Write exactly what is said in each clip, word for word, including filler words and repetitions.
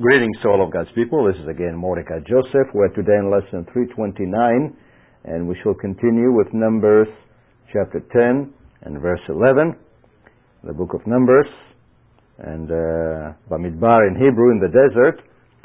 Greetings to all of God's people. This is again Mordecai Joseph. We're today in lesson three twenty-nine, and we shall continue with Numbers chapter ten and verse eleven, the book of Numbers, and uh, Bamidbar in Hebrew, in the desert.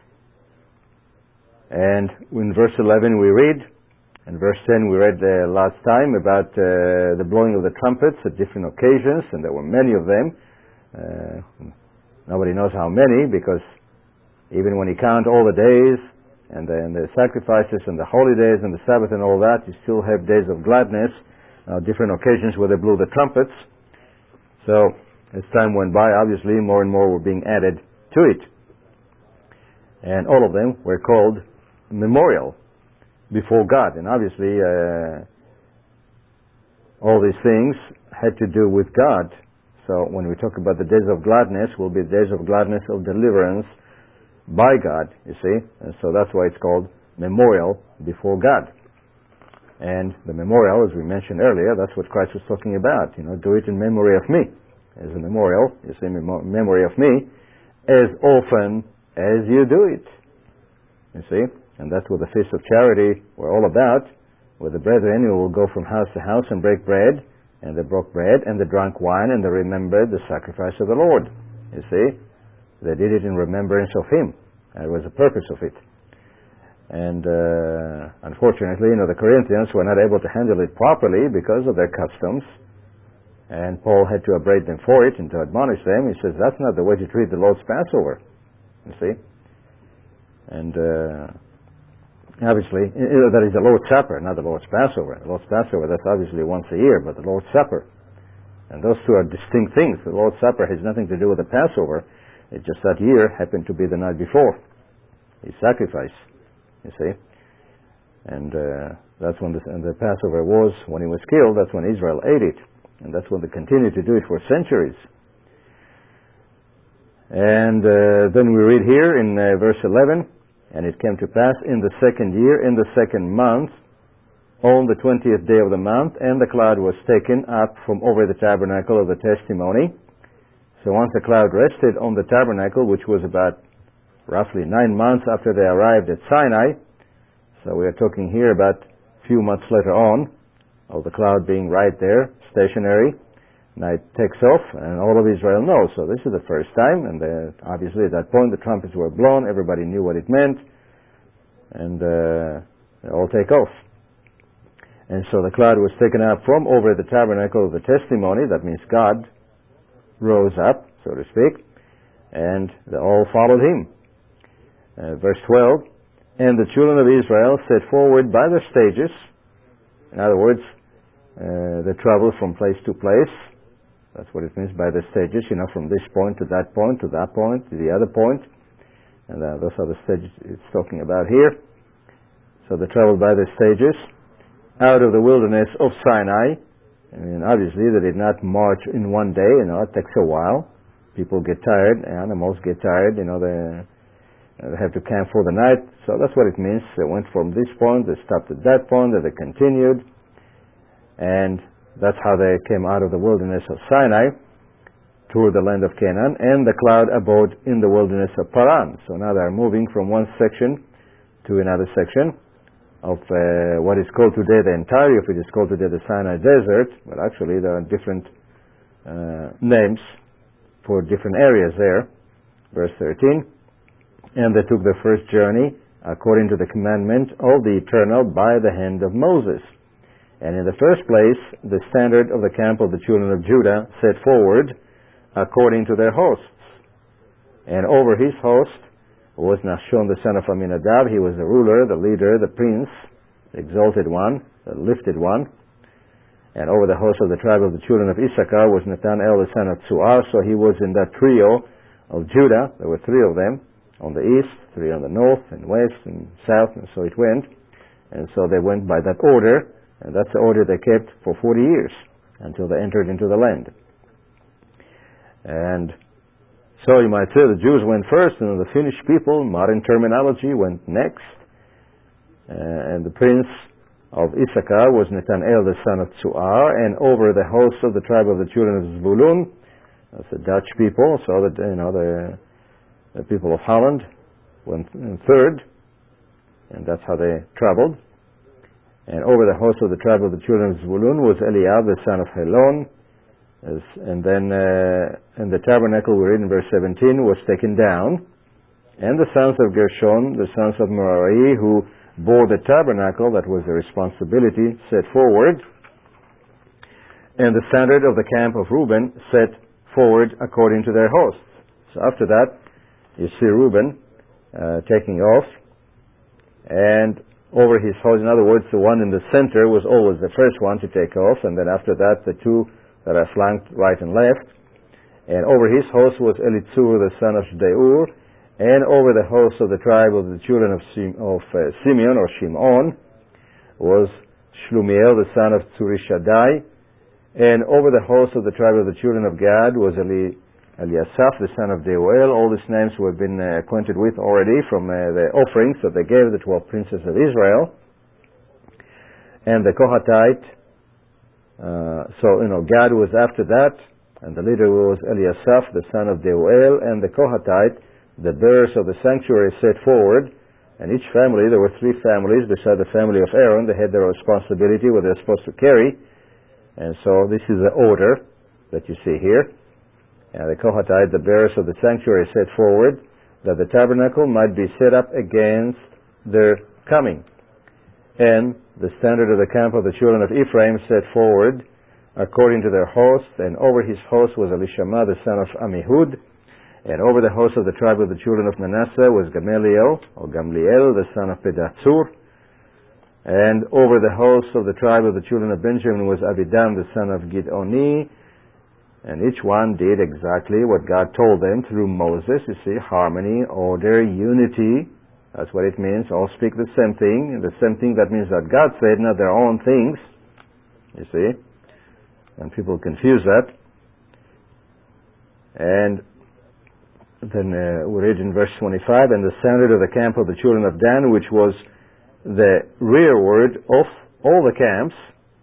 And in verse eleven we read, and verse ten we read uh, last time about uh, the blowing of the trumpets at different occasions, and there were many of them. Uh, nobody knows how many, because even when you count all the days and the, and the sacrifices and the holy days and the Sabbath and all that, you still have days of gladness, uh, different occasions where they blew the trumpets. So as time went by, obviously more and more were being added to it. And all of them were called memorial before God. And obviously uh, all these things had to do with God. So when we talk about the days of gladness, will be days of gladness of deliverance by God, you see, and so that's why it's called memorial before God. And the memorial, as we mentioned earlier, that's what Christ was talking about. You know, do it in memory of me. As a memorial, you see, mem- memory of me, as often as you do it. You see, and that's what the Feast of Charity were all about, where the brethren will go from house to house and break bread, and they broke bread, and they drank wine, and they remembered the sacrifice of the Lord. You see, they did it in remembrance of Him. That was the purpose of it. And uh, unfortunately, you know, the Corinthians were not able to handle it properly because of their customs. And Paul had to upbraid them for it and to admonish them. He says, that's not the way to treat the Lord's Passover. You see? And uh, obviously, you know, that is the Lord's Supper, not the Lord's Passover. The Lord's Passover, that's obviously once a year, but the Lord's Supper. And those two are distinct things. The Lord's Supper has nothing to do with the Passover. It just that year happened to be the night before His sacrifice, you see. And uh, that's when the, and the Passover was, when He was killed, that's when Israel ate it. And that's when they continued to do it for centuries. And uh, then we read here in uh, verse eleven, and it came to pass in the second year, in the second month, on the twentieth day of the month, and the cloud was taken up from over the tabernacle of the testimony. So once the cloud rested on the tabernacle, which was about roughly nine months after they arrived at Sinai, so we are talking here about a few months later on, of the cloud being right there, stationary. Now it takes off, and all of Israel knows. So this is the first time, and the, obviously at that point the trumpets were blown, everybody knew what it meant, and uh, they all take off. And so the cloud was taken up from over the tabernacle of the testimony, that means God rose up, so to speak, and they all followed Him. Uh, verse twelve, and the children of Israel set forward by their stages. In other words, uh, they traveled from place to place. That's what it means by the stages, you know, from this point to that point, to that point, to the other point. And uh, those are the stages it's talking about here. So they traveled by their stages out of the wilderness of Sinai. I mean, obviously they did not march in one day, you know, it takes a while. People get tired, animals get tired, you know, they, they have to camp for the night. So that's what it means. They went from this point, they stopped at that point, and they continued. And that's how they came out of the wilderness of Sinai toward the land of Canaan, and the cloud abode in the wilderness of Paran. So now they're moving from one section to another section of uh, what is called today the entirety of it is called today the Sinai Desert, but actually there are different uh, names for different areas there. Verse thirteen, and they took their first journey according to the commandment of the Eternal by the hand of Moses. And in the first place, the standard of the camp of the children of Judah set forward according to their hosts. And over his host was Nahshon the son of Aminadab. He was the ruler, the leader, the prince, the exalted one, the lifted one. And over the host of the tribe of the children of Issachar was Nathanael the son of Tzuar. So he was in that trio of Judah. There were three of them on the east, three on the north and west and south, and so it went. And so they went by that order, and that's the order they kept for forty years until they entered into the land. And so you might say the Jews went first, and the Finnish people, modern terminology, went next. Uh, and the prince of Issachar was Nathanael the son of Tzuar, and over the host of the tribe of the children of Zvulun, that's the Dutch people, so that, you know, the, the people of Holland, one third, and that's how they traveled. And over the host of the tribe of the children of Zebulun was Eliab, the son of Helon. As, and then uh, in the tabernacle, we read in verse seventeen, was taken down. And the sons of Gershon, the sons of Merari, who bore the tabernacle, that was their responsibility, set forward. And the standard of the camp of Reuben set forward according to their hosts. So after that, you see Reuben uh, taking off. And over his host, in other words, the one in the center was always the first one to take off, and then after that, the two that are flanked right and left. And over his host was Elitzur, the son of Deur, and over the host of the tribe of the children of, Sim- of uh, Simeon, or Shimon, was Shlumiel, the son of Tzurishaddai, and over the host of the tribe of the children of Gad was Eli Eliasaph, the son of Deuel. All these names we have been uh, acquainted with already from uh, the offerings that they gave the twelve princes of Israel. And the Kohathite, uh, so, you know, Gad was after that, and the leader was Eliasaph, the son of Deuel, and the Kohathite, the bearers of the sanctuary, set forward. And each family, there were three families beside the family of Aaron. They had their responsibility, what they're supposed to carry. And so this is the order that you see here. And the Kohathite, the bearers of the sanctuary, set forward that the tabernacle might be set up against their coming. And the standard of the camp of the children of Ephraim set forward according to their host, and over his host was Elishama, the son of Ammihud, and over the host of the tribe of the children of Manasseh was Gamaliel, or Gamliel, the son of Pedahzur, and over the host of the tribe of the children of Benjamin was Abidan, the son of Gidoni. And each one did exactly what God told them through Moses. You see, harmony, order, unity. That's what it means. All speak the same thing. And the same thing, that means that God said, not their own things. You see? And people confuse that. And then uh, we read in verse twenty-five, and the standard of the camp of the children of Dan, which was the rearward of all the camps.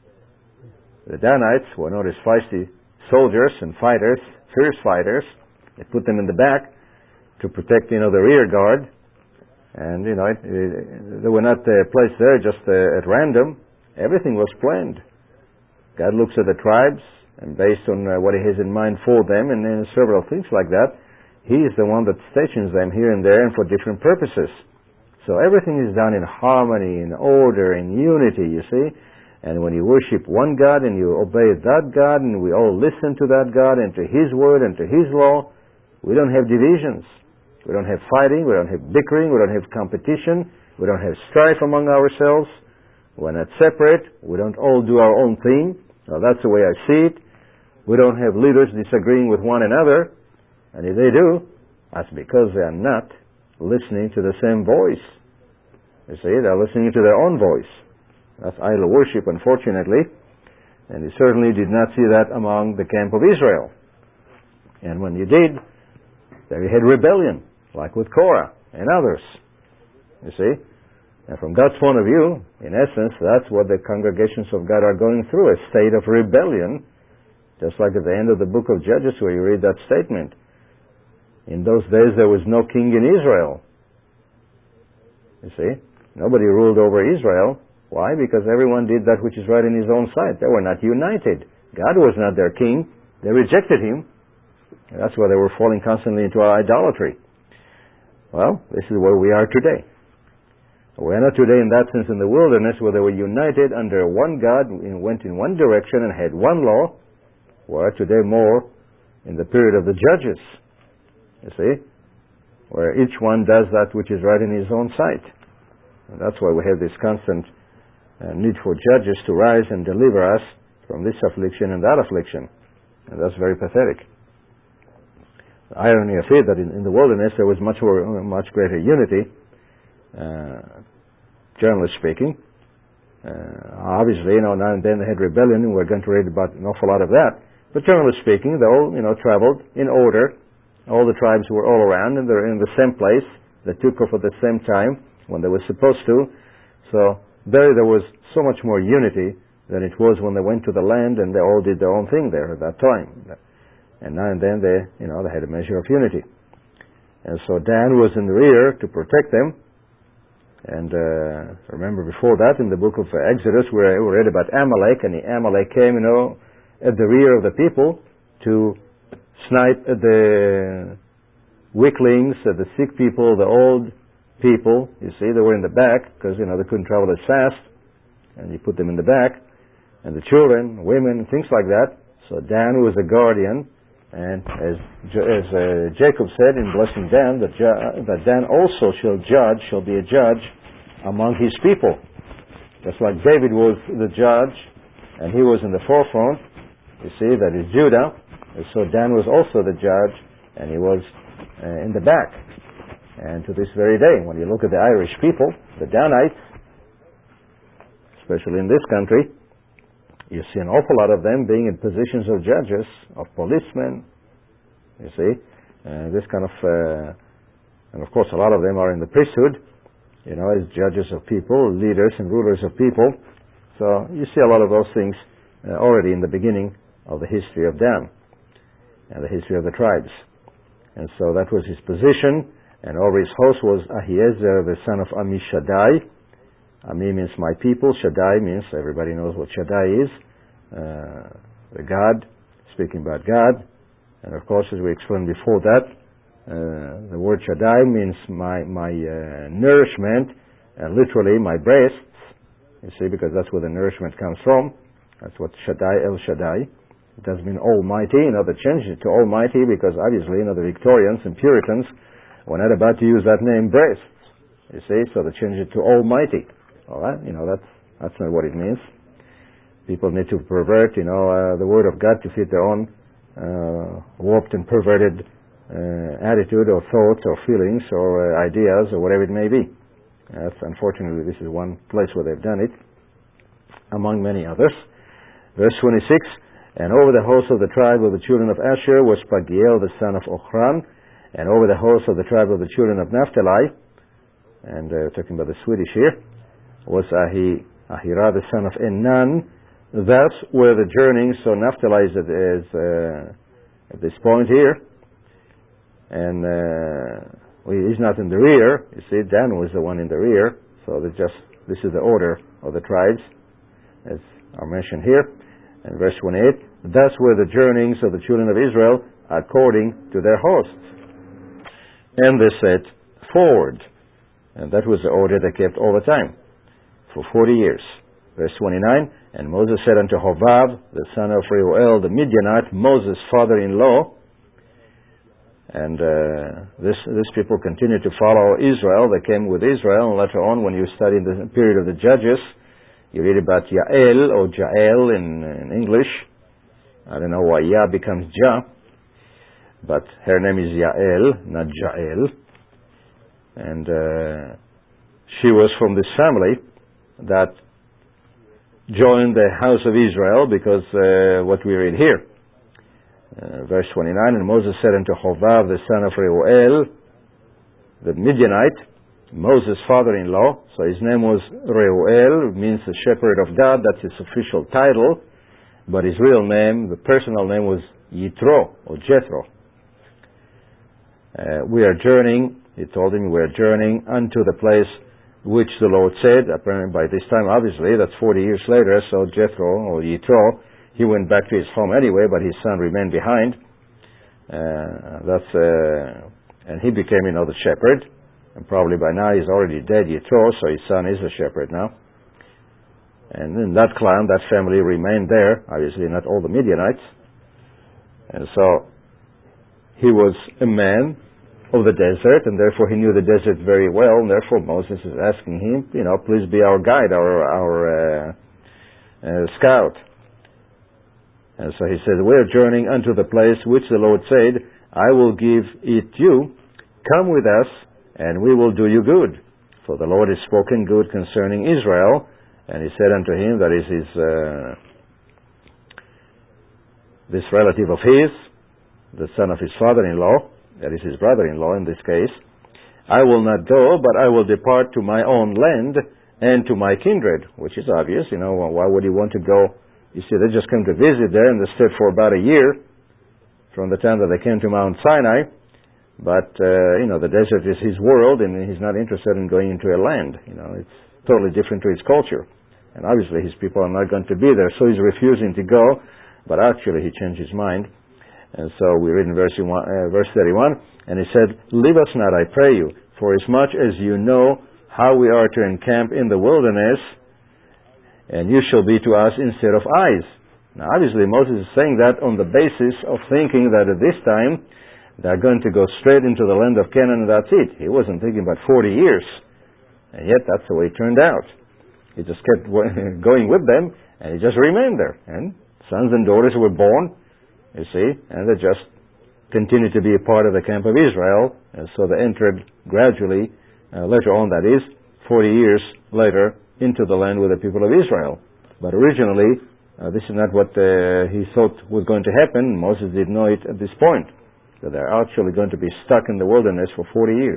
The Danites were not as feisty soldiers and fighters, fierce fighters. They put them in the back to protect, you know, the rear guard. And, you know, it, it, they were not uh, placed there just uh, at random. Everything was planned. God looks at the tribes, and based on uh, what He has in mind for them, and then several things like that, He is the one that stations them here and there and for different purposes. So everything is done in harmony, in order, in unity, you see. And when you worship one God and you obey that God, and we all listen to that God and to His word and to His law, we don't have divisions. We don't have fighting. We don't have bickering. We don't have competition. We don't have strife among ourselves. We're not separate. We don't all do our own thing. Now, that's the way I see it. We don't have leaders disagreeing with one another. And if they do, that's because they are not listening to the same voice. You see, they're listening to their own voice. That's idol worship, unfortunately. And you certainly did not see that among the camp of Israel. And when you did, there you had rebellion, like with Korah and others. You see? And from God's point of view, in essence, that's what the congregations of God are going through, a state of rebellion, just like at the end of the book of Judges where you read that statement. In those days there was no king in Israel. You see? Nobody ruled over Israel. Why? Because everyone did that which is right in his own sight. They were not united. God was not their king. They rejected Him. And that's why they were falling constantly into idolatry. Well, this is where we are today. We are not today in that sense in the wilderness where they were united under one God and went in one direction and had one law. We are today more in the period of the judges. You see? Where each one does that which is right in his own sight. And that's why we have this constant Uh, need for judges to rise and deliver us from this affliction and that affliction. And that's very pathetic. The irony of it that in, in the wilderness there was much more, much greater unity, uh, generally speaking. Uh, obviously, you know, now and then they had rebellion, and we're going to read about an awful lot of that. But generally speaking, they all, you know, traveled in order. All the tribes were all around, and they're in the same place. They took off at the same time when they were supposed to. So there, there was so much more unity than it was when they went to the land and they all did their own thing there at that time. And now and then they, you know, they had a measure of unity. And so Dan was in the rear to protect them. And uh, remember before that in the book of Exodus we read about Amalek, and the Amalek came, you know, at the rear of the people to snipe at the weaklings, at the sick people, the old people. You see, they were in the back because, you know, they couldn't travel as fast, and you put them in the back, and the children, women, things like that. So Dan was a guardian, and as as uh, Jacob said in blessing Dan, that, ju- that Dan also shall judge, shall be a judge among his people. Just like David was the judge, and he was in the forefront, you see, that is Judah. And so Dan was also the judge, and he was uh, in the back. And to this very day, when you look at the Irish people, the Danites, especially in this country, you see an awful lot of them being in positions of judges, of policemen, you see, uh, this kind of, uh, and of course a lot of them are in the priesthood, you know, as judges of people, leaders and rulers of people. So you see a lot of those things uh, already in the beginning of the history of Dan and the history of the tribes. And so that was his position, and over his host was Ahiezer, the son of Ammishaddai. Ami means my people. Shaddai means, everybody knows what Shaddai is, uh, the God, speaking about God. And of course, as we explained before that, uh, the word Shaddai means my my uh, nourishment, and literally my breasts. You see, because that's where the nourishment comes from. That's what Shaddai, El Shaddai. It doesn't mean Almighty. You know, they changed it to Almighty because obviously, you know, the Victorians and Puritans were not about to use that name, breasts. You see, so they changed it to Almighty. All right, you know, that's that's not what it means. People need to pervert, you know, uh, the Word of God to fit their own uh, warped and perverted uh, attitude or thoughts or feelings or uh, ideas or whatever it may be. That's, unfortunately, this is one place where they've done it, among many others. Verse twenty-six, and over the host of the tribe of the children of Asher was Pagiel the son of Ochran, and over the host of the tribe of the children of Naphtali, and uh, talking about the Swedish here, was Ahi, Ahira the son of Enan. That's where the journeying, so Naphtali is, is uh, at this point here, and uh, well, he's not in the rear. You see, Dan was the one in the rear, so just this is the order of the tribes, as are mentioned here. And verse twenty-eight, that's where the journeyings of the children of Israel according to their hosts. And they set forward. And that was the order they kept all the time, for forty years. Verse twenty-nine, and Moses said unto Hovav, the son of Reuel, the Midianite, Moses' father-in-law, and uh, this this people continued to follow Israel. They came with Israel, and later on, when you study the period of the Judges, you read about Yael, or Jael in, in English. I don't know why Ya becomes Ja, but her name is Yael, not Jael. And uh, she was from this family that joined the house of Israel, because uh, what we read here, uh, verse twenty-nine, and Moses said unto Hovav the son of Reuel, the Midianite, Moses' father-in-law, so his name was Reuel, means the shepherd of God, that's his official title, but his real name, the personal name, was Yitro, or Jethro. Uh, we are journeying, he told him, we are journeying unto the place which the Lord said. Apparently by this time, obviously, that's forty years later, so Jethro, or Yitro, he went back to his home anyway, but his son remained behind. Uh, that's, uh, and he became, you know, the shepherd. And probably by now he's already dead, Yitro, so his son is a shepherd now. And in that clan, that family remained there, obviously not all the Midianites. And so he was a man of the desert, and therefore he knew the desert very well, and therefore Moses is asking him, you know, please be our guide, our, our uh, uh, scout. And so he said, we're journeying unto the place which the Lord said, I will give it you, come with us, and we will do you good. For the Lord has spoken good concerning Israel. And he said unto him, that is his, uh, this relative of his, the son of his father-in-law, that is his brother-in-law in this case, I will not go, but I will depart to my own land and to my kindred, which is obvious. You know, why would he want to go? You see, they just came to visit there, and they stayed for about a year from the time that they came to Mount Sinai. But, uh, you know, the desert is his world, and he's not interested in going into a land. You know, it's totally different to his culture. And obviously his people are not going to be there, so he's refusing to go, but actually he changed his mind. And so we read in verse, one, uh, verse thirty-one, and he said, "Leave us not, I pray you, for as much as you know how we are to encamp in the wilderness, and you shall be to us instead of eyes." Now obviously Moses is saying that on the basis of thinking that at this time they're going to go straight into the land of Canaan and that's it. He wasn't thinking about forty years. And yet that's the way it turned out. He just kept going with them, and he just remained there. And sons and daughters were born, you see, and they just continued to be a part of the camp of Israel. And so they entered gradually, uh, later on that is, forty years later, into the land with the people of Israel. But originally, uh, this is not what uh, he thought was going to happen. Moses didn't know it at this point, that they're actually going to be stuck in the wilderness for forty years.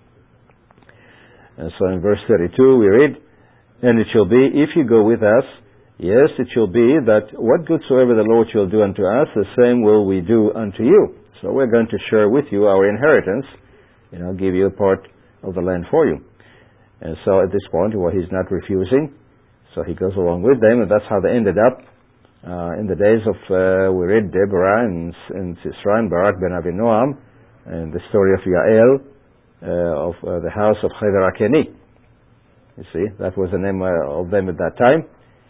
And so in verse thirty-two we read, "And it shall be, if you go with us, yes, it shall be that what good soever the Lord shall do unto us, the same will we do unto you." So we're going to share with you our inheritance, you know, give you a part of the land for you. And so at this point, well, he's not refusing, so he goes along with them, and that's how they ended up uh, in the days of, uh, we read Deborah and, and Sisera and Barak ben Avinoam, and the story of Yael, uh, of uh, the house of Heber Akeni. You see, that was the name uh, of them at that time.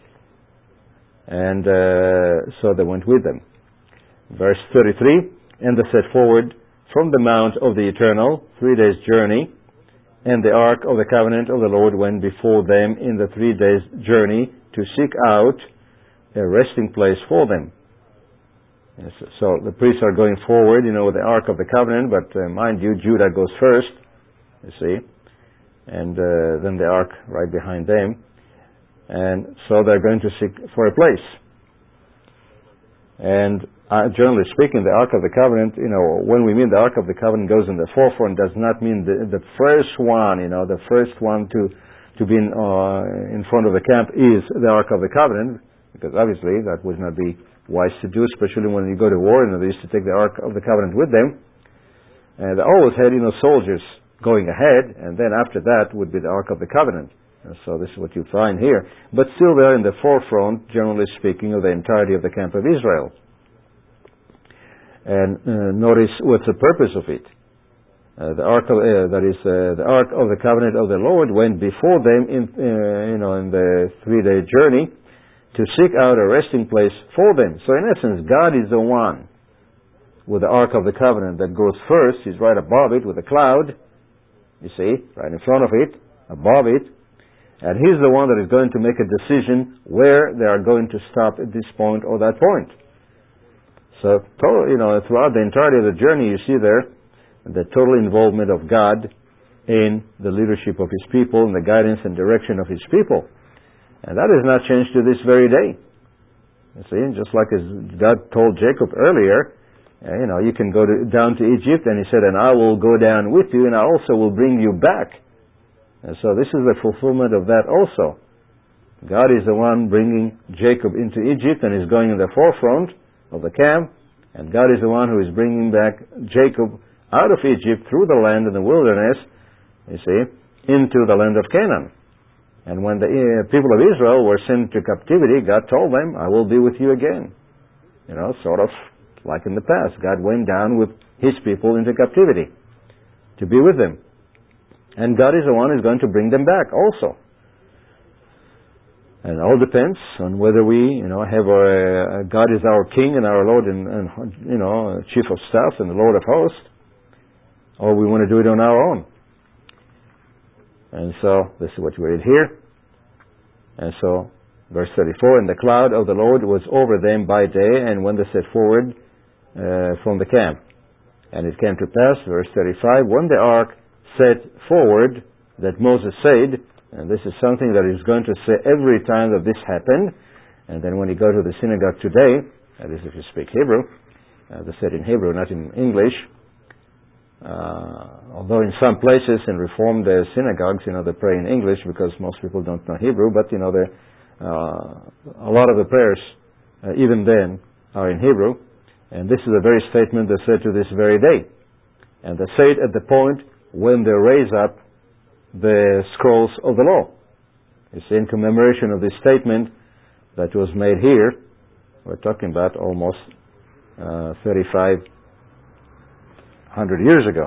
And uh, so they went with them. Verse thirty-three, "And they set forward from the mount of the Eternal, three days' journey, and the ark of the covenant of the Lord went before them in the three days' journey to seek out a resting place for them." Yes, so the priests are going forward, you know, with the ark of the covenant, but uh, mind you, Judah goes first, you see, and uh, then the ark right behind them. And so they're going to seek for a place. And uh, generally speaking, the Ark of the Covenant, you know, when we mean the Ark of the Covenant goes in the forefront, does not mean the, the first one, you know, the first one to, to be in, uh, in front of the camp is the Ark of the Covenant, because obviously that would not be wise to do, especially when you go to war, and they used to take the Ark of the Covenant with them. And they always had, you know, soldiers going ahead, and then after that would be the Ark of the Covenant. And so this is what you find here. But still they're in the forefront, generally speaking, of the entirety of the camp of Israel. And uh, notice what's the purpose of it. Uh, the ark of, uh, that is, uh, the ark of the covenant of the Lord went before them in, uh, you know, in the three-day journey to seek out a resting place for them. So in essence, God is the one with the ark of the covenant that goes first. He's right above it with a cloud, you see, right in front of it, above it. And he's the one that is going to make a decision where they are going to stop at this point or that point. So, you know, throughout the entirety of the journey, you see there the total involvement of God in the leadership of His people and the guidance and direction of His people. And that has not changed to this very day. You see, just like as God told Jacob earlier, uh, you know, you can go to, down to Egypt, and He said, "And I will go down with you, and I also will bring you back." And so this is the fulfillment of that also. God is the one bringing Jacob into Egypt and is going in the forefront of the camp, and God is the one who is bringing back Jacob out of Egypt through the land in the wilderness, you see, into the land of Canaan. And when the uh, people of Israel were sent to captivity, God told them, "I will be with you again." You know, sort of like in the past. God went down with His people into captivity to be with them. And God is the one who's going to bring them back also. And it all depends on whether we, you know, have our, uh, God is our King and our Lord and, and, you know, Chief of Staff and the Lord of Hosts, or we want to do it on our own. And so, this is what we read here. And so, verse thirty-four, "And the cloud of the Lord was over them by day, and when they set forward uh, from the camp. And it came to pass," verse thirty-five, "when the ark set forward, that Moses said," and this is something that he's going to say every time that this happened, and then when you go to the synagogue today, that is if you speak Hebrew, uh, they said in Hebrew, not in English, uh, although in some places in Reformed uh, synagogues, you know, they pray in English because most people don't know Hebrew, but you know, uh, a lot of the prayers, uh, even then, are in Hebrew, and this is the very statement they said to this very day. And they say it at the point when they raise up the scrolls of the law. You see, in commemoration of this statement that was made here, we're talking about almost uh, thirty-five hundred years ago.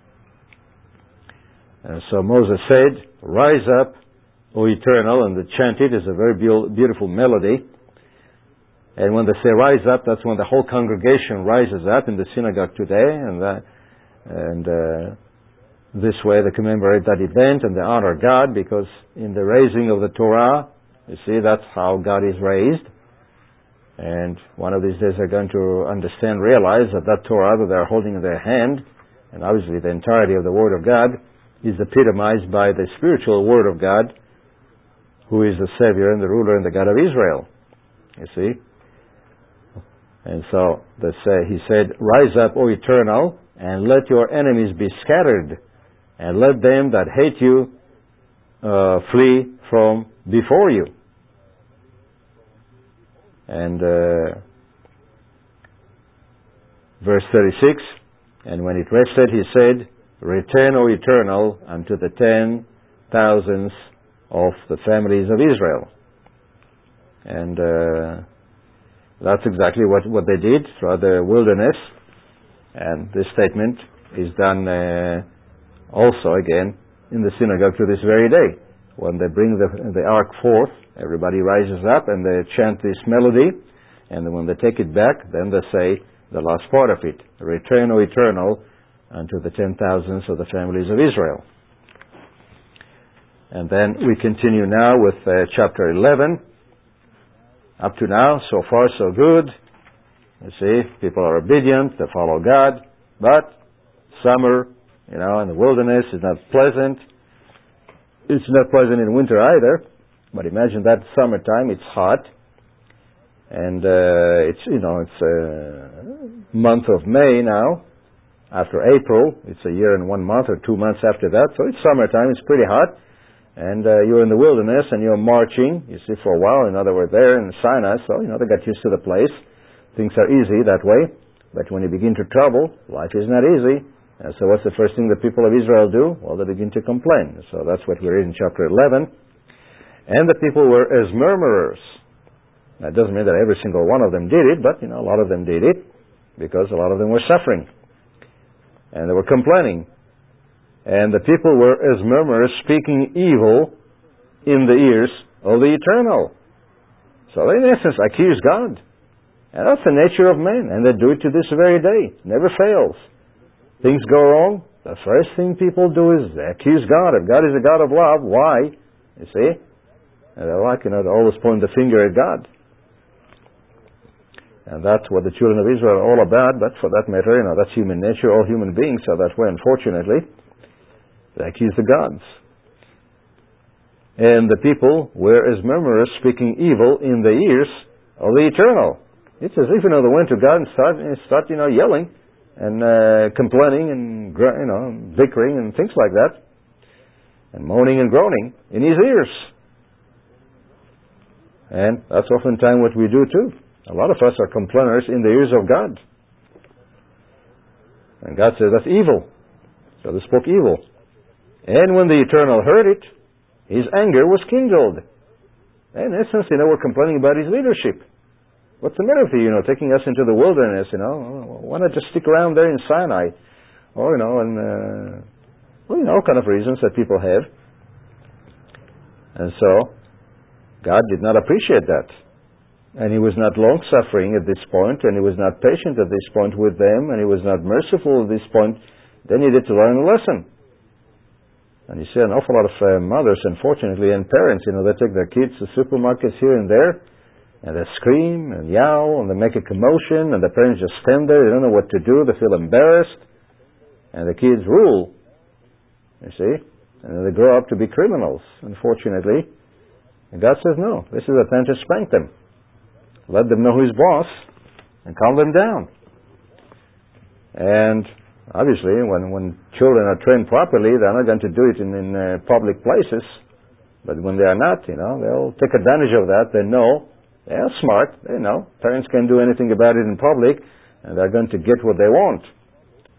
And so Moses said, "Rise up, O Eternal," and the chant it is a very be- beautiful melody. And when they say rise up, that's when the whole congregation rises up in the synagogue today, and that, and uh, this way they commemorate that event and they honor God, because in the raising of the Torah, you see, that's how God is raised. And one of these days they're going to understand, realize that that Torah that they're holding in their hand, and obviously the entirety of the Word of God, is epitomized by the spiritual Word of God, who is the Savior and the ruler and the God of Israel. You see? And so they say, he said, "Rise up, O Eternal, and let your enemies be scattered, and let them that hate you uh, flee from before you." And uh, verse thirty-six, "And when it rested, he said, Return, O Eternal, unto the ten thousands of the families of Israel." And uh, that's exactly what, what they did throughout the wilderness. And this statement is done uh, also again in the synagogue to this very day. When they bring the, the ark forth, everybody rises up and they chant this melody. And then when they take it back, then they say the last part of it, "Return, O Eternal, unto the ten thousands of the families of Israel." And then we continue now with uh, chapter eleven. Up to now, so far so good. You see, people are obedient, they follow God, but summer, you know, in the wilderness is not pleasant. It's not pleasant in winter either, but imagine that summertime, it's hot, and uh, it's, you know, it's a month of May now. After April, it's a year and one month or two months after that, so it's summertime, it's pretty hot. And uh, you're in the wilderness and you're marching, you see, for a while. In other words, there in Sinai, so, you know, they got used to the place. Things are easy that way. But when you begin to travel, life is not easy. And so what's the first thing the people of Israel do? Well, they begin to complain. So that's what we read in chapter eleven. "And the people were as murmurers." That doesn't mean that every single one of them did it, but, you know, a lot of them did it because a lot of them were suffering. And they were complaining. "And the people were as murmurers, speaking evil in the ears of the Eternal." So they, in essence, accuse God. And that's the nature of men. And they do it to this very day. It never fails. Things go wrong. The first thing people do is they accuse God. If God is a God of love, why? You see? And they like, you know, to always point the finger at God. And that's what the children of Israel are all about. But for that matter, you know, that's human nature. All human beings are that way, unfortunately. They accuse the gods. "And the people were as murmurers, speaking evil in the ears of the Eternal." It's as if, you know, they went to God and start, and start you know, yelling and uh, complaining and, you know, bickering and things like that, and moaning and groaning in His ears. And that's oftentimes what we do too. A lot of us are complainers in the ears of God. And God says that's evil. So they spoke evil. "And when the Eternal heard it, His anger was kindled." And in essence, you know, we're complaining about His leadership. What's the matter with you, you know, taking us into the wilderness, you know? Why not just stick around there in Sinai? Or, you know, and, uh, well, you know, all kind of reasons that people have. And so, God did not appreciate that. And He was not long-suffering at this point, and He was not patient at this point with them, and He was not merciful at this point. They needed to learn a lesson. And you see an awful lot of uh, mothers, unfortunately, and parents, you know, they take their kids to supermarkets here and there, and they scream and yowl, and they make a commotion, and the parents just stand there, they don't know what to do, they feel embarrassed, and the kids rule, you see, and then they grow up to be criminals, unfortunately. And God says, no, this is a time to spank them. Let them know who's boss, and calm them down. And obviously, when, when children are trained properly, they're not going to do it in, in uh, public places. But when they are not, you know, they'll take advantage of that. They know. They're smart. They know. Parents can't do anything about it in public, and they're going to get what they want.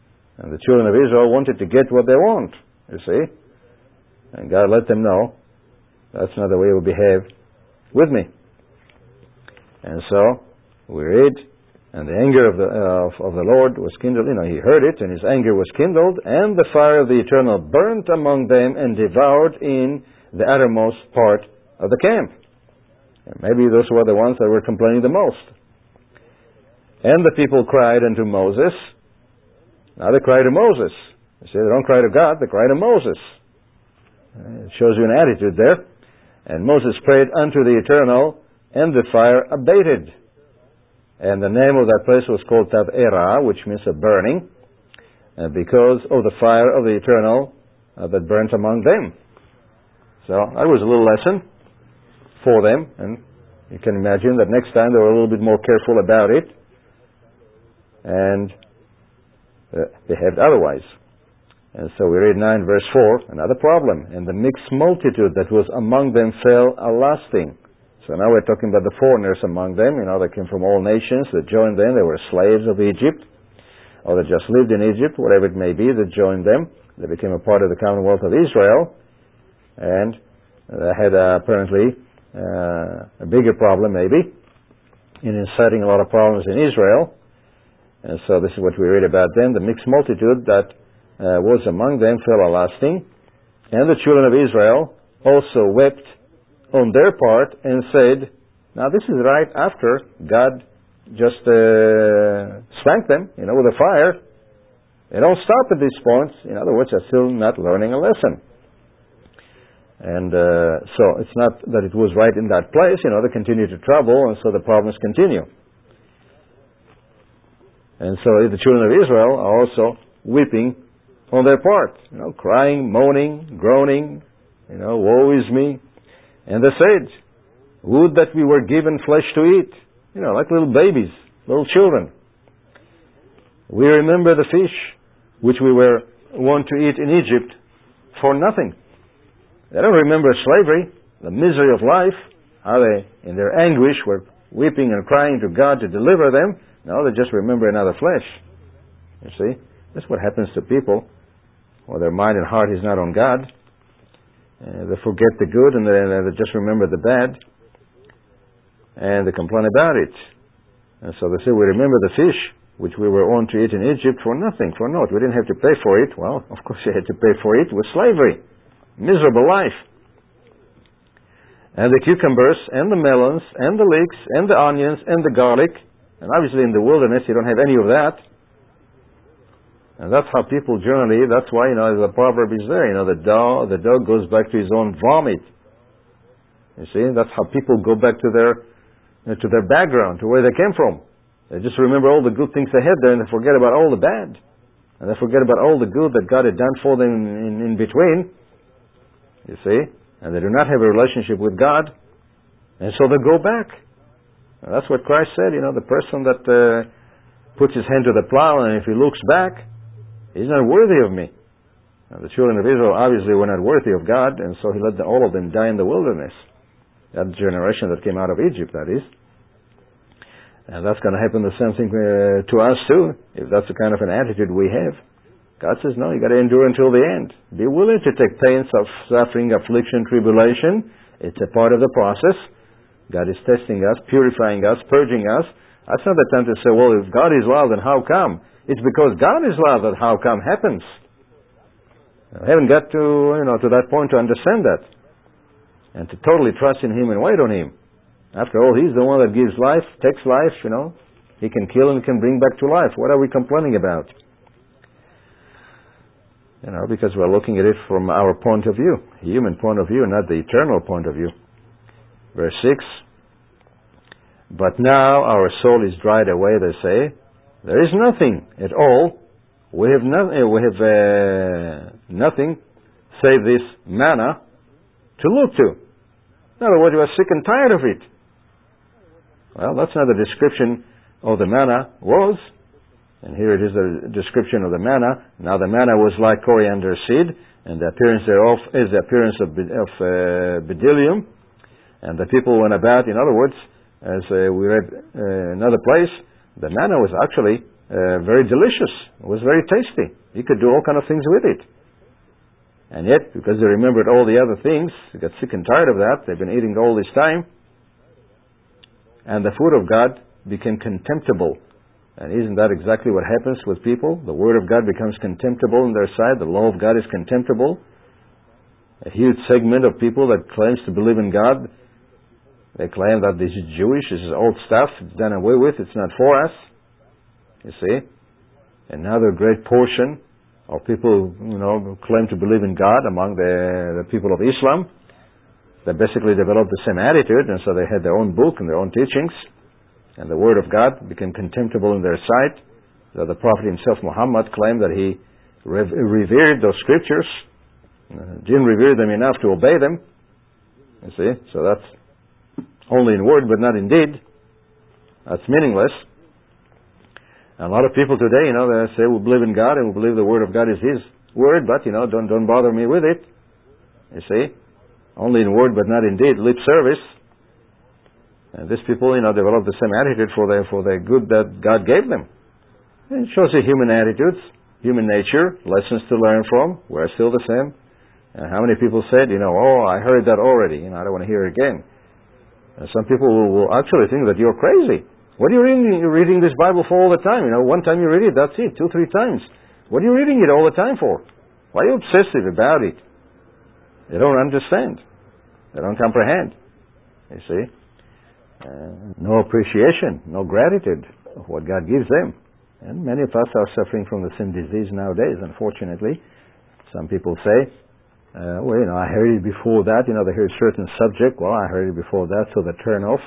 And the children of Israel wanted to get what they want, you see. And God let them know, that's not the way you will behave with me. And so, we read, and the anger of the, uh, of, of the Lord was kindled. You know, he heard it, and his anger was kindled, and the fire of the Eternal burnt among them and devoured in the uttermost part of the camp. And maybe those were the ones that were complaining the most. And the people cried unto Moses. Now they cry to Moses. You see, they don't cry to God, they cry to Moses. It shows you an attitude there. And Moses prayed unto the Eternal, and the fire abated. And the name of that place was called Taberah, which means a burning, uh, because of the fire of the Eternal uh, that burnt among them. So that was a little lesson for them, and you can imagine that next time they were a little bit more careful about it and uh, behaved otherwise. And so we read nine verse four, another problem. And the mixed multitude that was among them fell a lasting. So now we're talking about the foreigners among them. You know, they came from all nations that joined them. They were slaves of Egypt, or they just lived in Egypt, whatever it may be, that joined them. They became a part of the Commonwealth of Israel, and they had uh, apparently uh, a bigger problem, maybe, in inciting a lot of problems in Israel. And so this is what we read about them. The mixed multitude that uh, was among them fell a lasting, and the children of Israel also wept on their part and said, now this is right after God just uh, spanked them, you know, with a fire. They don't stop at this point. In other words, they're still not learning a lesson. And uh, so it's not that it was right in that place, you know, they continue to trouble, and so the problems continue. And so the children of Israel are also weeping on their part, you know, crying, moaning, groaning, you know, woe is me. And they said, would that we were given flesh to eat, you know, like little babies, little children. We remember the fish which we were wont to eat in Egypt for nothing. They don't remember slavery, the misery of life, how they, in their anguish, were weeping and crying to God to deliver them. No, they just remember another flesh. You see, that's what happens to people, or their mind and heart is not on God. Uh, they forget the good and they, they just remember the bad, and they complain about it. And so they say, we remember the fish which we were wont to eat in Egypt for nothing, for naught. We didn't have to pay for it. Well, of course you had to pay for it with slavery. Miserable life. And the cucumbers and the melons and the leeks and the onions and the garlic. And obviously in the wilderness you don't have any of that. And that's how people generally, that's why, you know, the proverb is there, you know, the dog, the dog goes back to his own vomit. You see, that's how people go back to their, you know, to their background, to where they came from. They just remember all the good things they had there, and they forget about all the bad. And they forget about all the good that God had done for them in, in between. You see, and they do not have a relationship with God, and so they go back. And that's what Christ said, you know, the person that uh, puts his hand to the plow, and if he looks back, he's not worthy of me. Now, the children of Israel obviously were not worthy of God, and so he let the, all of them die in the wilderness. That generation that came out of Egypt, that is. And that's going to happen the same thing uh, to us too, if that's the kind of an attitude we have. God says, no, you got to endure until the end. Be willing to take pains of suffering, affliction, tribulation. It's a part of the process. God is testing us, purifying us, purging us. That's not the time to say, well, if God is love, then how come? It's because God is love that how come happens. I haven't got to, you know, to that point to understand that. And to totally trust in Him and wait on Him. After all, He's the one that gives life, takes life, you know. He can kill and can bring back to life. What are we complaining about? You know, because we're looking at it from our point of view, human point of view, not the eternal point of view. Verse six, but now our soul is dried away, they say. There is nothing at all. We have, no, we have uh, nothing save this manna to look to. In other words, we are sick and tired of it. Well, that's not the description of the manna was. And here it is the description of the manna. Now the manna was like coriander seed, and the appearance thereof is the appearance of, of uh, bdellium. And the people went about, in other words, as uh, we read uh, another place, the manna was actually uh, very delicious. It was very tasty. You could do all kind of things with it. And yet, because they remembered all the other things, they got sick and tired of that. They've been eating all this time. And the food of God became contemptible. And isn't that exactly what happens with people? The Word of God becomes contemptible in their sight. The law of God is contemptible. A huge segment of people that claims to believe in God, they claim that this is Jewish, this is old stuff, it's done away with, it's not for us. You see? Another great portion of people, you know, who claim to believe in God among the, the people of Islam, they basically developed the same attitude, and so they had their own book and their own teachings, and the Word of God became contemptible in their sight. So the Prophet himself, Muhammad, claimed that he rev- revered those scriptures, uh, didn't revere them enough to obey them. You see? So that's only in word, but not in deed. That's meaningless. And a lot of people today, you know, they say we believe in God and we believe the Word of God is His Word, but, you know, don't don't bother me with it. You see? Only in word, but not in deed. Lip service. And these people, you know, develop the same attitude for the, for the good that God gave them. And it shows you human attitudes, human nature, lessons to learn from. We're still the same. And how many people said, you know, oh, I heard that already. You know, I don't want to hear it again. And some people will, will actually think that you're crazy. What are you reading? You're reading this Bible for all the time. You know, one time you read it, that's it. Two, three times. What are you reading it all the time for? Why are you obsessive about it? They don't understand. They don't comprehend. You see? Uh, no appreciation, no gratitude of what God gives them. And many of us are suffering from the same disease nowadays, unfortunately. Some people say, Uh, well, you know, I heard it before that. You know, they hear a certain subject. Well, I heard it before that, so they turn off.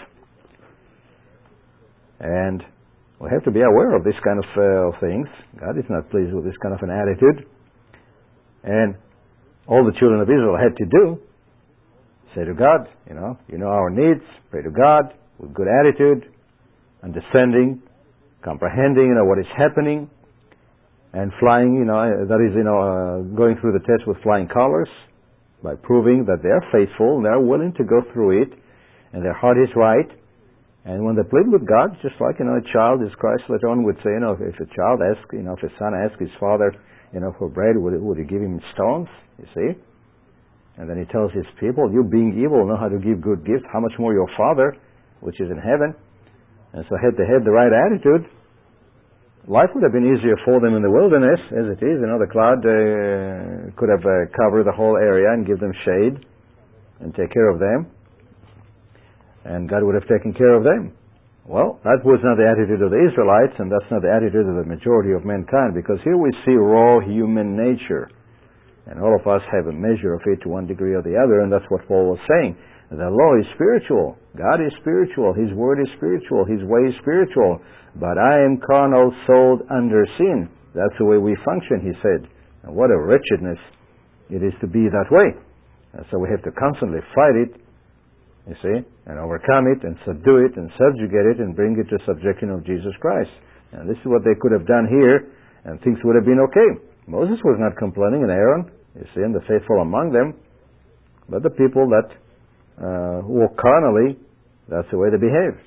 And we have to be aware of this kind of uh, things. God is not pleased with this kind of an attitude. And all the children of Israel had to do, say to God, you know, you know our needs, pray to God with good attitude, understanding, comprehending, you know, what is happening. And flying, you know, that is, you know, uh, going through the test with flying colors by proving that they are faithful and they are willing to go through it and their heart is right. And when they plead with God, just like, you know, a child, as Christ later on would say, you know, if a child asks, you know, if a son asks his father, you know, for bread, would, would he give him stones? You see? And then he tells his people, you being evil know how to give good gifts, how much more your Father, which is in heaven. And so had they had the right attitude, life would have been easier for them in the wilderness, as it is. You know, the cloud uh, could have uh, covered the whole area and give them shade and take care of them. And God would have taken care of them. Well, that was not the attitude of the Israelites, and that's not the attitude of the majority of mankind, because here we see raw human nature. And all of us have a measure of it to one degree or the other, and that's what Paul was saying. The law is spiritual. God is spiritual. His word is spiritual. His way is spiritual. But I am carnal, sold under sin. That's the way we function, he said. And what a wretchedness it is to be that way. And so we have to constantly fight it, you see, and overcome it, and subdue it, and subjugate it, and bring it to subjection of Jesus Christ. And this is what they could have done here, and things would have been okay. Moses was not complaining, and Aaron, you see, and the faithful among them, but the people that uh, walk carnally, that's the way they behave.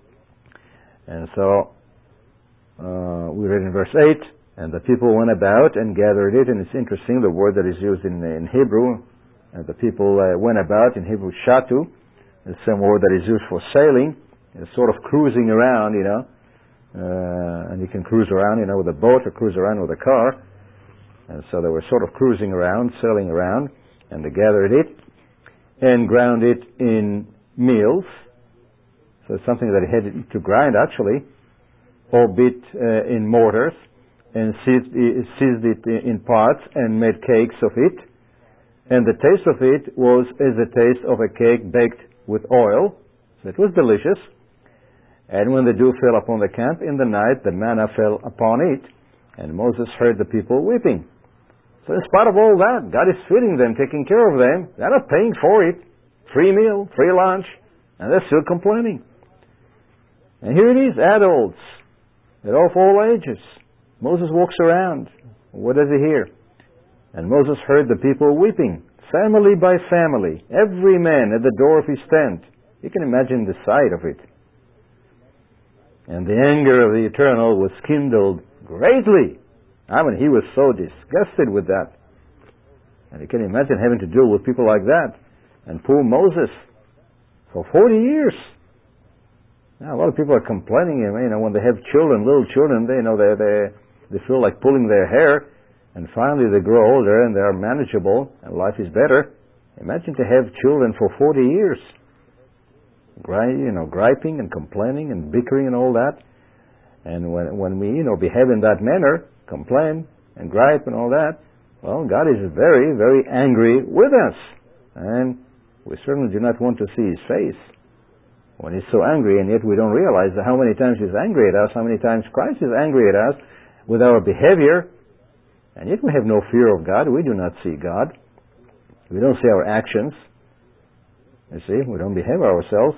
And so, uh, we read in verse eight, and the people went about and gathered it, and it's interesting, the word that is used in, in Hebrew, and the people uh, went about, in Hebrew, shatu, the same word that is used for sailing, it's sort of cruising around, you know, uh, and you can cruise around, you know, with a boat or cruise around with a car. And so they were sort of cruising around, sailing around, and they gathered it and ground it in meals. So it's something that he had to grind, actually, albeit uh, in mortars, and seized, seized it in parts and made cakes of it. And the taste of it was as the taste of a cake baked with oil. So it was delicious. And when the dew fell upon the camp in the night, the manna fell upon it, and Moses heard the people weeping. So in spite of all that, God is feeding them, taking care of them. They're not paying for it. Free meal, free lunch, and they're still complaining. And here it is, adults, they're of all ages. Moses walks around. What does he hear? And Moses heard the people weeping, family by family, every man at the door of his tent. You can imagine the sight of it. And the anger of the Eternal was kindled greatly. I mean, he was so disgusted with that. And you can imagine having to deal with people like that. And poor Moses, for forty years. Now, a lot of people are complaining, you know, when they have children, little children, they, you know, they, they, they feel like pulling their hair, and finally they grow older and they are manageable, and life is better. Imagine to have children for forty years. You know, griping and complaining and bickering and all that. And when, when we, you know, behave in that manner, complain and gripe and all that, well, God is very, very angry with us. And we certainly do not want to see His face when He's so angry, and yet we don't realize how many times He's angry at us, how many times Christ is angry at us with our behavior, and yet we have no fear of God. We do not see God. We don't see our actions. You see, we don't behave ourselves.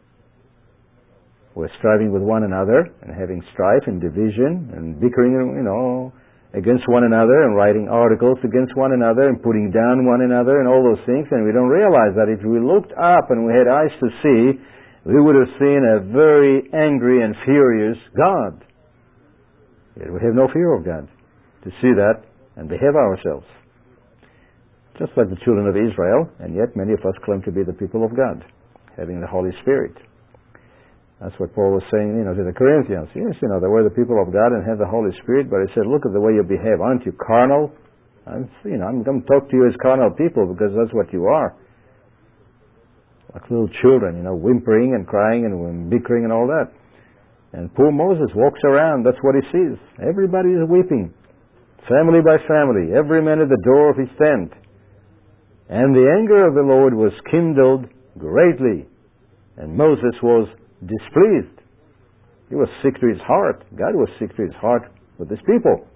We're striving with one another and having strife and division and bickering, you know, against one another, and writing articles against one another and putting down one another and all those things, and we don't realize that if we looked up and we had eyes to see, we would have seen a very angry and furious God. Yet we have no fear of God to see that and behave ourselves. Just like the children of Israel, and yet many of us claim to be the people of God, having the Holy Spirit. That's what Paul was saying, you know, to the Corinthians. Yes, you know, they were the people of God and have the Holy Spirit, but he said, look at the way you behave. Aren't you carnal? I'm, you know, I'm going to talk to you as carnal people, because that's what you are. Like little children, you know, whimpering and crying and bickering and all that. And poor Moses walks around, that's what he sees. Everybody is weeping, family by family, every man at the door of his tent. And the anger of the Lord was kindled greatly, and Moses was displeased. He was sick to his heart. God was sick to his heart with his people.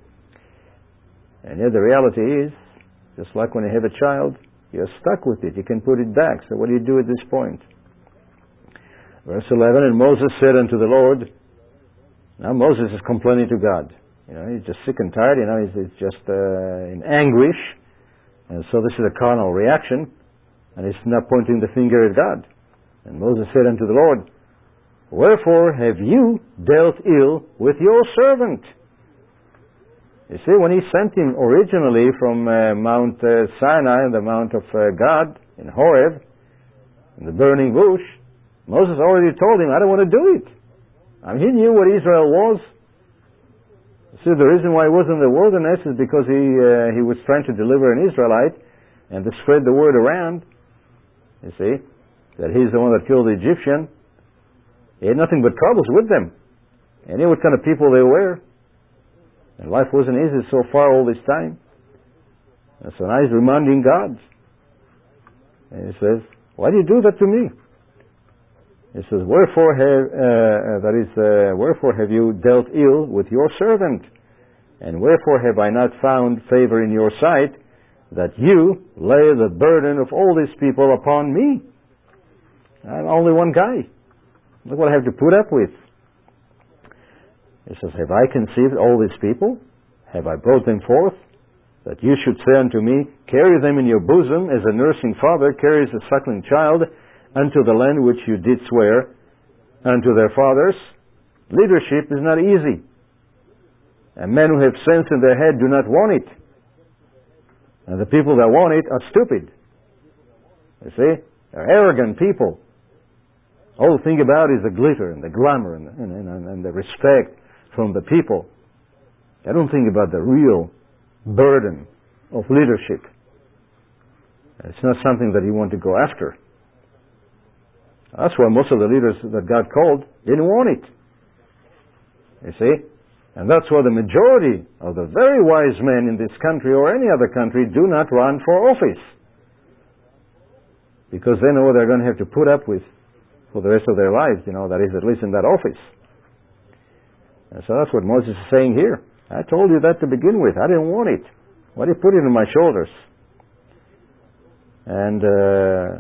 And yet the reality is, just like when you have a child, you're stuck with it. You can put it back. So what do you do at this point? Verse eleven, and Moses said unto the Lord, now Moses is complaining to God. You know, he's just sick and tired. You know, he's, he's just uh, in anguish. And so this is a carnal reaction. And he's not pointing the finger at God. And Moses said unto the Lord, wherefore have you dealt ill with your servant? You see, when he sent him originally from uh, Mount uh, Sinai, the Mount of uh, God, in Horeb, in the burning bush, Moses already told him, I don't want to do it. I mean, he knew what Israel was. See, the reason why he was in the wilderness is because he, uh, he was trying to deliver an Israelite and to spread the word around, you see, that he's the one that killed the Egyptian. He had nothing but troubles with them. And he knew what kind of people they were. And life wasn't easy so far all this time. And so now he's reminding God. And he says, why do you do that to me? He says, wherefore have, uh, that is, uh, wherefore have you dealt ill with your servant? And wherefore have I not found favor in your sight, that you lay the burden of all these people upon me? I'm only one guy. Look what I have to put up with. He says, have I conceived all these people? Have I brought them forth? That you should say unto me, carry them in your bosom, as a nursing father carries a suckling child, unto the land which you did swear unto their fathers. Leadership is not easy. And men who have sense in their head do not want it. And the people that want it are stupid. You see? They're arrogant people. All they think about is the glitter and the glamour and, and, and, and the respect from the people. They don't think about the real burden of leadership. It's not something that you want to go after. That's why most of the leaders that God called didn't want it. You see? And that's why the majority of the very wise men in this country or any other country do not run for office. Because they know what they're going to have to put up with for the rest of their lives, you know, that is, at least in that office. And so that's what Moses is saying here. I told you that to begin with. I didn't want it. Why do you put it on my shoulders? And uh,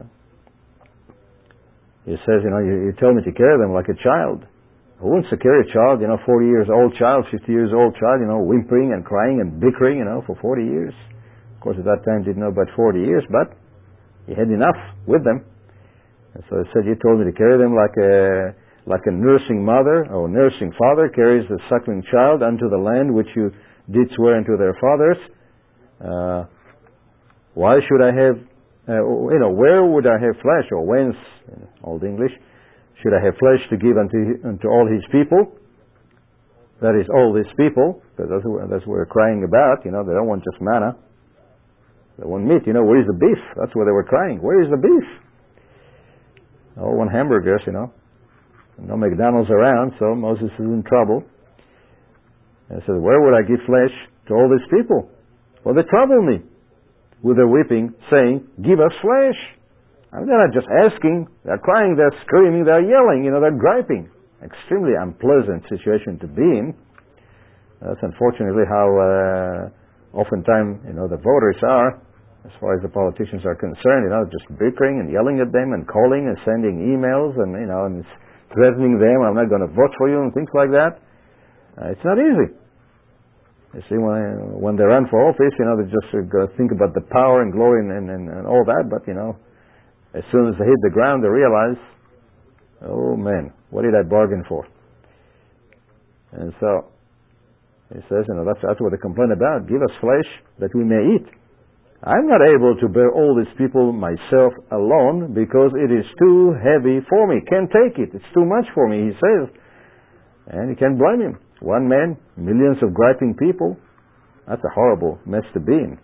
he says, you know, you, you tell me to carry them like a child. Who wants to carry a child, you know, forty years old child, fifty years old child, you know, whimpering and crying and bickering, you know, for forty years? Of course, at that time, didn't know about forty years, but he had enough with them. And so he said, you told me to carry them like a like a nursing mother or nursing father carries the suckling child unto the land which you did swear unto their fathers. Uh, why should I have, uh, you know, where would I have flesh, or whence, in Old English, should I have flesh to give unto, unto all his people? That is, all these people, because that's, that's what we're crying about. You know, they don't want just manna. They want meat. You know, where is the beef? That's what they were crying. Where is the beef? All want hamburgers, you know. No McDonald's around, so Moses is in trouble. And says, where would I give flesh to all these people? Well, they trouble me with their weeping, saying, give us flesh. I mean, they're not just asking. They're crying, they're screaming, they're yelling, you know, they're griping. Extremely unpleasant situation to be in. That's unfortunately how uh, oftentimes, you know, the voters are, as far as the politicians are concerned, you know, just bickering and yelling at them and calling and sending emails and, you know, and threatening them, I'm not going to vote for you and things like that. Uh, it's not easy. You see, when, when they run for office, you know, they just uh, think about the power and glory and, and, and all that, but, you know, as soon as they hit the ground, they realize, oh man, what did I bargain for? And so, he says, you know, that's, that's what they complain about. Give us flesh that we may eat. I'm not able to bear all these people myself alone because it is too heavy for me. Can't take it. It's too much for me, he says. And you can't blame him. One man, millions of griping people. That's a horrible mess to be in.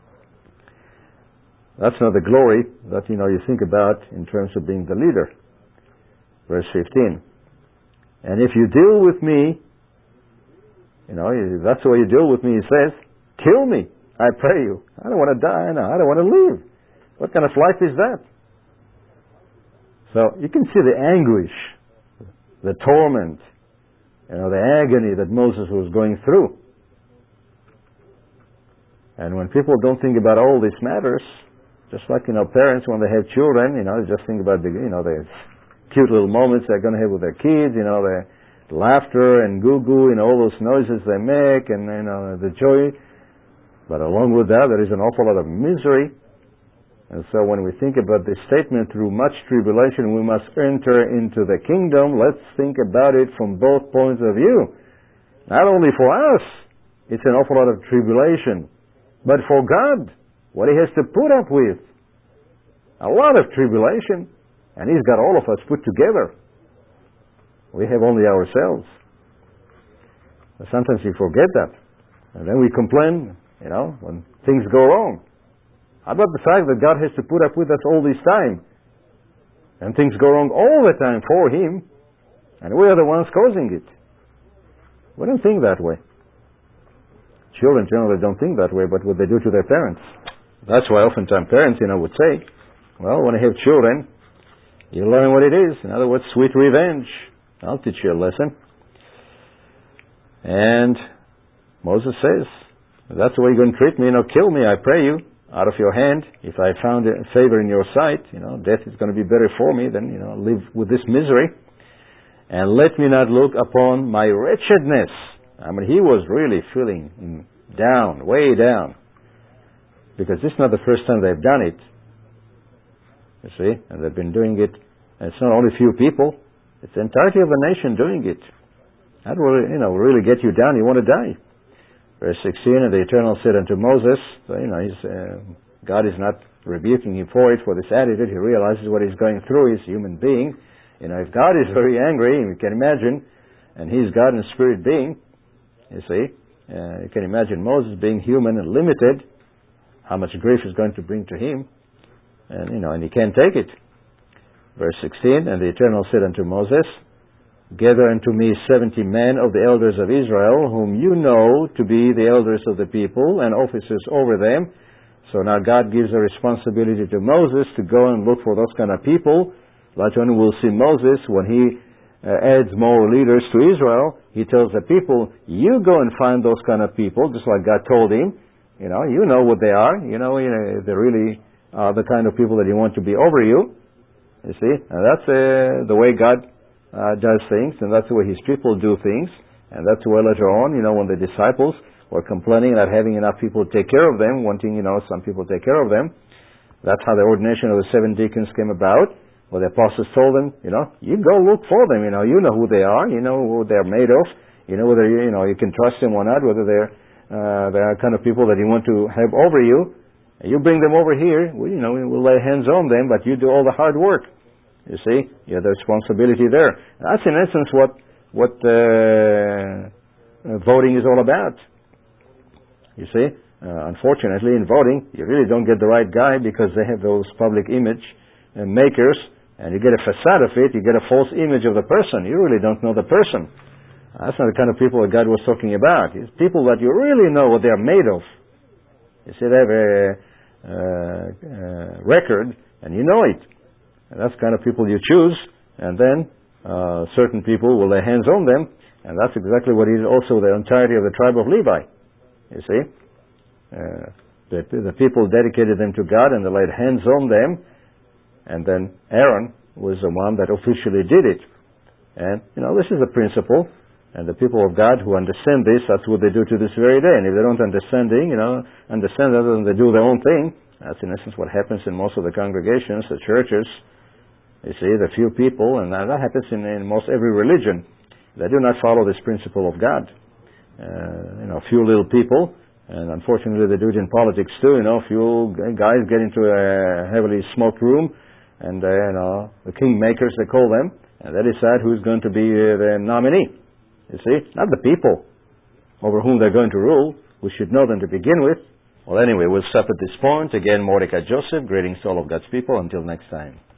That's not the glory that, you know, you think about in terms of being the leader. Verse fifteen. And if you deal with me, you know, that's the way you deal with me, he says, kill me, I pray you. I don't want to die now. I don't want to live. What kind of life is that? So you can see the anguish, the torment, you know, the agony that Moses was going through. And when people don't think about all these matters, just like, you know, parents when they have children, you know, they just think about the, you know, the cute little moments they're going to have with their kids, you know, the laughter and goo-goo and all those noises they make and, you know, the joy. But along with that, there is an awful lot of misery. And so when we think about this statement, through much tribulation we must enter into the kingdom, let's think about it from both points of view. Not only for us, it's an awful lot of tribulation, but for God, what He has to put up with. A lot of tribulation, and He's got all of us put together. We have only ourselves. Sometimes we forget that. And then we complain, you know, when things go wrong. How about the fact that God has to put up with us all this time? And things go wrong all the time for Him, and we are the ones causing it. We don't think that way. Children generally don't think that way, but what they do to their parents. That's why oftentimes parents, you know, would say, well, when you have children, you learn what it is. In other words, sweet revenge. I'll teach you a lesson. And Moses says, that's the way you're going to treat me. You know, kill me, I pray you, out of your hand. If I found favor in your sight, you know, death is going to be better for me than, you know, live with this misery. And let me not look upon my wretchedness. I mean, he was really feeling down, way down. Because this is not the first time they've done it. You see? And they've been doing it. And it's not only a few people. It's the entirety of the nation doing it. That will, you know, really get you down. You want to die. Verse sixteen, and the Eternal said unto Moses, so, you know, he's, uh, God is not rebuking him for it, for this attitude. He realizes what he's going through. He's a human being. You know, if God is very angry, you can imagine, and he's God and spirit being, you see, uh, you can imagine Moses being human and limited, how much grief is going to bring to him, and, you know, and he can't take it. Verse sixteen, and the Eternal said unto Moses, gather unto me seventy men of the elders of Israel, whom you know to be the elders of the people, and officers over them. So now God gives a responsibility to Moses to go and look for those kind of people. Later on we'll see Moses, when he uh, adds more leaders to Israel, he tells the people, you go and find those kind of people, just like God told him. You know, you know what they are. You know, you know they really are the kind of people that you want to be over you. You see, and that's uh, the way God uh, does things, and that's the way His people do things. And that's why later on, you know, when the disciples were complaining not having enough people to take care of them, wanting, you know, some people to take care of them, that's how the ordination of the seven deacons came about. Well, the apostles told them, you know, you go look for them. You know, you know who they are. You know who they're made of. You know whether you, you know you can trust them or not. Whether they're uh, they are kind of people that you want to have over you. And you bring them over here. We, you know, we'll lay hands on them, but you do all the hard work. You see, you have the responsibility there. That's in essence what what uh, uh, voting is all about. You see, uh, unfortunately, in voting, you really don't get the right guy because they have those public image uh, makers. And you get a facade of it, you get a false image of the person. You really don't know the person. That's not the kind of people that God was talking about. It's people that you really know what they're made of. You see, they have a uh, uh, record, and you know it. And that's the kind of people you choose, and then uh, certain people will lay hands on them, and that's exactly what he did also the entirety of the tribe of Levi. You see? Uh, the, the people dedicated them to God, and they laid hands on them. And then Aaron was the one that officially did it. And, you know, this is the principle. And the people of God who understand this, that's what they do to this very day. And if they don't understanding, you know, understand that and they do their own thing, that's in essence what happens in most of the congregations, the churches. You see, the few people, and that happens in, in most every religion. They do not follow this principle of God. Uh, you know, few little people. And unfortunately they do it in politics too. You know, few guys get into a heavily smoked room, and uh, you know, the kingmakers, they call them, and they decide who's going to be uh, the nominee. You see, not the people over whom they're going to rule. We should know them to begin with. Well, anyway, we'll stop at this point. Again, Mordecai Joseph, greetings to all of God's people. Until next time.